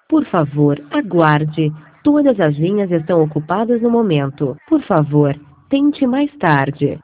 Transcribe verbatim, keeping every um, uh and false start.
Por favor, aguarde. Todas as linhas estão ocupadas no momento. Por favor, tente mais tarde.